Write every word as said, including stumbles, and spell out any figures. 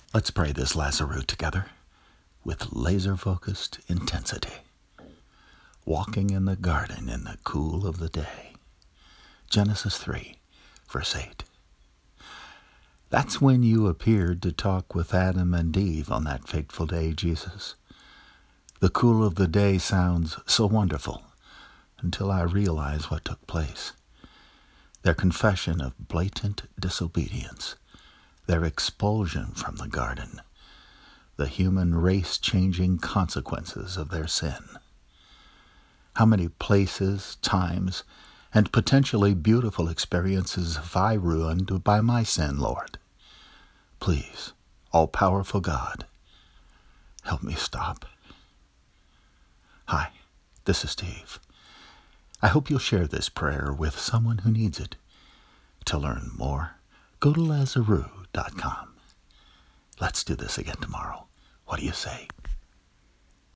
Let's pray this Lazarus together with laser-focused intensity. Walking in the garden in the cool of the day. Genesis three, verse eight. That's when you appeared to talk with Adam and Eve on that fateful day, Jesus. The cool of the day sounds so wonderful until I realize what took place. Their confession of blatant disobedience, their expulsion from the garden, the human race-changing consequences of their sin. How many places, times, and potentially beautiful experiences have I ruined by my sin, Lord? Please, all-powerful God, help me stop. Hi, this is Steve. I hope you'll share this prayer with someone who needs it. To learn more, go to Lazarus dot com. Let's do this again tomorrow. What do you say?